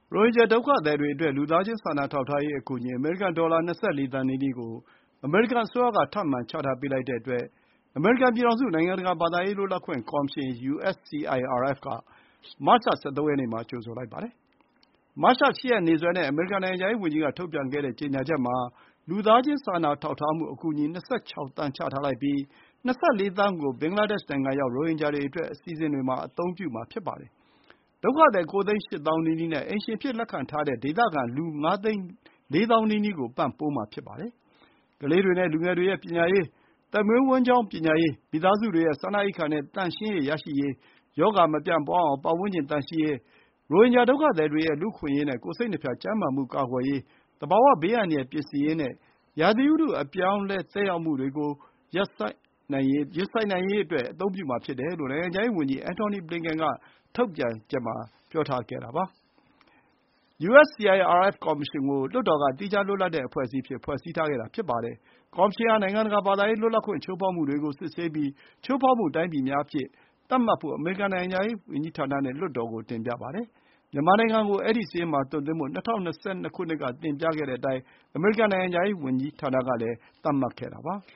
ရိုဟင်ဂျာဒုက္ခသည်တွေအတွက် လူသားချင်းစာနာထောက်ထားရေးအကူအညီ အမေရိကန်ဒေါ်လာ ၂၄ သန်းနီးနီးကို အမေရိကန်အစိုးရက ထပ်မံချထားပေးလိုက်တဲ့အတွက် အမေရိကန်ပြည်ထောင်စု နိုင်ငံတကာ ဘာသာရေးလွတ်လပ်ခွင့်ကော်မရှင် (USCIRF) က မတ်လ ၁၃ ရက်နေ့မှာ ကြိုဆိုလိုက်ပါတယ်။ မတ်လ ၈ ရက်နေ့စွဲနဲ့ အမေရိကန်နိုင်ငံခြားရေးဝန်ကြီးက ထုတ်ပြန်ခဲ့တဲ့ကြေညာချက်မှာ လူသားချင်းစာနာထောက်ထားမှုအကူအညီ ၂၆ သန်းချထားလိုက်ပြီး ၂၄ သန်းကို ဘင်္ဂလားဒေ့ရှ်နိုင်ငံရောက် ရိုဟင်ဂျာတွေအတွက် အစီအစဉ်တွေမှာ အသုံးပြုမှာဖြစ်ပါတယ်။ ဒုက္ခသည် ၉ သိန်း ၈ သောင်းနီးနီးနဲ့ အိမ်ရှင်အဖြစ်လက်ခံထားတဲ့ ဒေသခံလူ ၅ သိန်း ၄ သောင်းနီးနီးကို ပံ့ပိုးမှာဖြစ်ပါတယ်။ ကလေးတွေနဲ့ လူငယ်တွေရဲ့ပညာရေး၊ သက်မွေးဝမ်းကျောင်းပညာရေး၊ မိသားစုတွေရဲ့ စားနပ်ရိက္ခာနဲ့ သန့်ရှင်းရေးရရှိရေး၊ ရောဂါမပြန့်ပွါးအောင် ပတ်ဝန်းကျင်သန့်ရှင်းရေး၊ ရိုဟင်ဂျာဒုက္ခသည်တွေရဲ့ လူ့အခွင့်အရေးနဲ့ ကိုယ်စိတ်နှဖျားကျန်းမာမှုကာကွယ်ရေး၊ သဘာဝဘေးအန္တရာယ်ပြင်ဆင်ရေးနဲ့ ရာသီဥတုအပြောင်းအလဲသက်ရောက်မှုတွေကို ရင်ဆိုင်နိုင်ရေးအတွက် အသုံးပြုမှာဖြစ်တယ်လို့ နိုင်ငံခြားရေးဝန်ကြီး Antony Blinken က ထုတ်ပြန်ချက်မှာ ပြောထားခဲ့တာပါ။ USCIRF ကော်မရှင်ကို လွှတ်တော်က သီးခြားလွတ်လပ်တဲ့အဖွဲ့အစည်းအဖြစ် ဖွဲ့စည်းထားခဲ့တာဖြစ်ပါတယ်။ ကော်မရှင်ဟာ နိုင်ငံတကာ ဘာသာရေးလွတ်လပ်ခွင့်ချိုးဖောက်မှုတွေကို စစ်ဆေးပြီး ချိုးဖောက်မှုတိုင်းပြည်များအဖြစ်သတ်မှတ်ဖို့ အမေရိကန်နိုင်ငံခြားရေးဝန်ကြီးဌာနနဲ့ လွှတ်တော်ကို တင်ပြပါတယ်။ မြန်မာနိုင်ငံကို အဲဒီစာရင်းမှာသွတ်သွင်းဖို့ ၂၀၂၂ ခုနှစ်ကတင်ပြခဲ့တဲ့အတိုင်း အမေရိကန်နိုင်ငံခြားရေးဝန်ကြီးဌာနကလည်း သတ်မှတ်ခဲ့တာပါ။